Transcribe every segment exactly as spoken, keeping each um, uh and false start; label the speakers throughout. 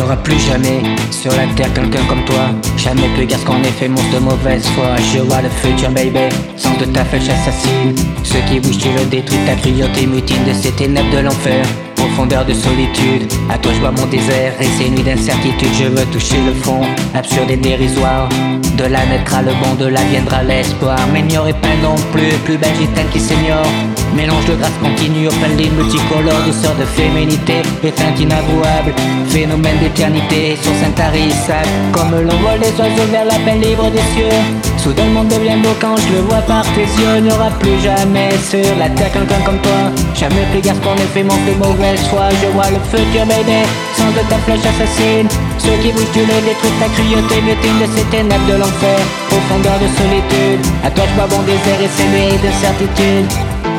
Speaker 1: aura plus jamais sur la terre quelqu'un comme toi. Jamais plus qu'en effet monstre de mauvaise foi. Je vois le futur baby, sens de ta flèche assassine. Ce qui bouge tu le détruis, ta cruauté mutine de ces ténèbres de l'enfer. Profondeur de solitude, à toi je vois mon désert et ces nuits d'incertitude. Je veux toucher le fond, absurde et dérisoire. De là naîtra le bon, de là viendra l'espoir. Mais n'y aurait pas non plus, plus belle gitane qui s'ignore. Mélange de grâce continue, open ligne multicolore. Douceur de féminité, étreinte inavouable. Phénomène d'éternité, source intarissable. Comme l'envol des oiseaux vers la peine libre des cieux. Soudain le monde devient beau quand je le vois par tes yeux. N'y aura plus jamais sur la terre quelqu'un comme toi. Jamais plus garce qu'on ait fait mon de mauvaise foi. Je vois le futur baby, sens de ta flèche assassine. Ceux qui bougent tu les détruis, ta cruauté mutine de ces ténèbres de l'enfer. Profondeur de solitude, à toi je vois bon désert et ces nuits d'incertitude.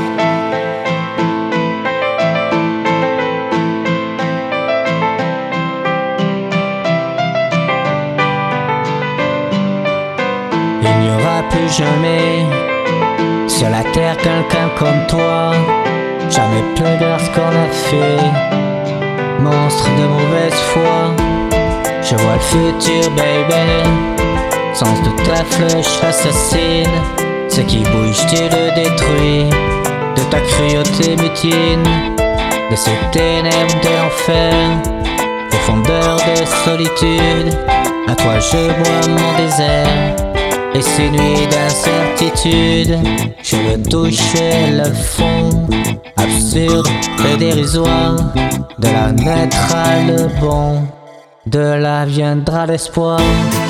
Speaker 1: Il n'y aura plus jamais sur la terre quelqu'un comme toi. Jamais plus de ce qu'on a fait. Monstre de mauvaise foi. Je vois le futur baby, sens de ta flèche assassine. Ce qui bouge tu le détruis, de ta cruauté mutine, de ces ténèbres de l'enfer. Profondeur de solitude, à toi je bois mon désert et ces nuits d'incertitude. Je veux toucher le fond, absurde et dérisoire. De là naîtra le bon, de là viendra l'espoir.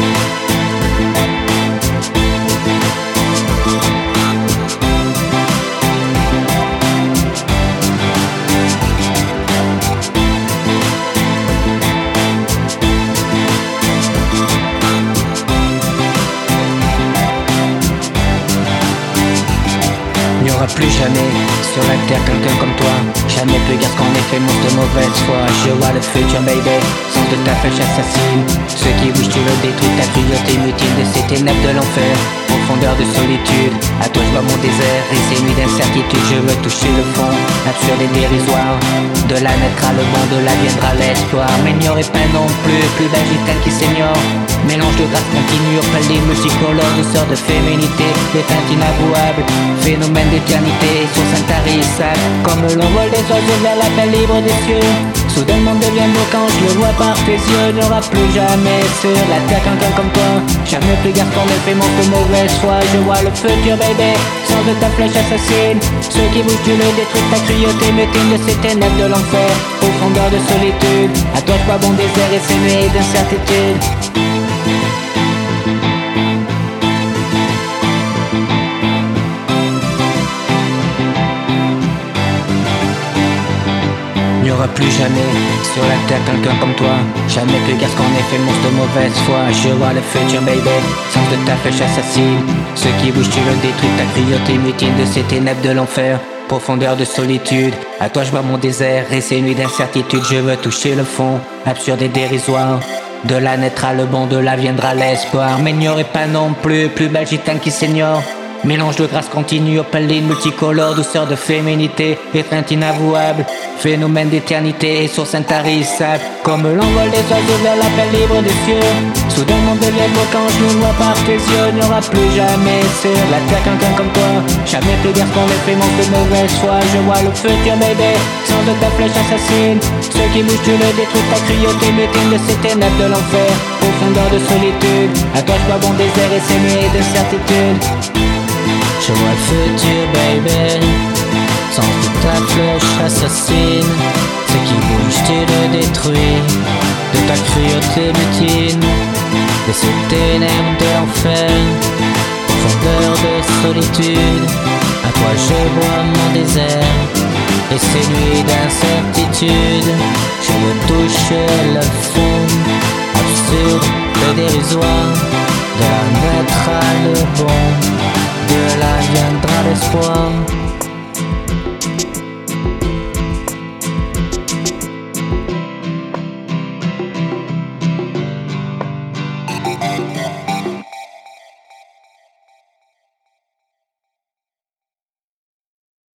Speaker 1: Il n'y aura plus jamais sur la terre quelqu'un comme toi. Jamais plus garce qu'en effet monstre de mauvaise foi. Je vois le futur baby, sens de ta flèche assassine. Ce qui bouge tu le détruis, ta cruauté mutine de ces ténèbres de l'enfer. Profondeur de solitude, à toi je vois mon désert et ces nuits d'incertitude. Je veux toucher le fond, absurde et dérisoire. De là naîtra le bon, de là viendra l'espoir. Mais il n'y aurait pas non plus, plus belle gitane qui s'ignore. Mélange de grâce continue, open ligne multicolore. Douceur de féminité, étreinte inavouable. Phénomène d'éternité, source intarissable. Comme l'envol des oiseaux vers la paix libre des cieux. Soudain le monde devient beau quand je le vois par tes yeux. Il n'y aura plus jamais sur la terre quelqu'un comme toi. Jamais plus garce qu'on ait fait mon de mauvaise foi. Je vois le futur baby, sens de ta flèche assassine. Ceux qui bougent tu les détruis, ta cruauté mutine de ces ténèbres de l'enfer. Profondeur de solitude, à toi je vois bon désert et ces nuits d'incertitude. Il n'y aura plus jamais sur la terre quelqu'un comme toi. Jamais plus garce qu'en effet monstre de mauvaise foi. Je vois le futur baby, sens de ta flèche assassine. Ce qui bouge tu le détruis, ta cruauté mutine de ces ténèbres de l'enfer. Profondeur de solitude, à toi je vois mon désert et ces nuits d'incertitude. Je veux toucher le fond, absurde et dérisoire. De là naîtra le bon, de là viendra l'espoir. Mais il n'y aurait pas non plus, plus belle gitane qui s'ignore. Mélange de grâce continue, open ligne multicolore. Douceur de féminité, étreinte inavouable. Phénomène d'éternité, source intarissable. Comme l'envol des oiseaux vers la paix libre des cieux. Soudain le monde devient beau quand je le vois par tes yeux. Il n'y aura plus jamais sur la terre quelqu'un comme toi. Jamais plus garce qu'on ait fait monstre de mauvaise foi. Je vois le futur baby, sens de ta flèche assassine. Ceux qui bougent tu le détruis, ta cruauté mutine de ces ténèbres de l'enfer. Profondeur de solitude, à toi je vois bon désert et ces nuits d'incertitude. Je vois le futur baby, sens de ta flèche assassine. Ce qui bouge tu le détruis, de ta cruauté mutine, de ces ténèbres de l'enfer. Profondeur de solitude, à toi je bois mon désert et ces nuits d'incertitude. Je veux toucher le fond, absurde et dérisoire. De là naîtra le bon, de là viendra l'espoir.
Speaker 2: Thank you.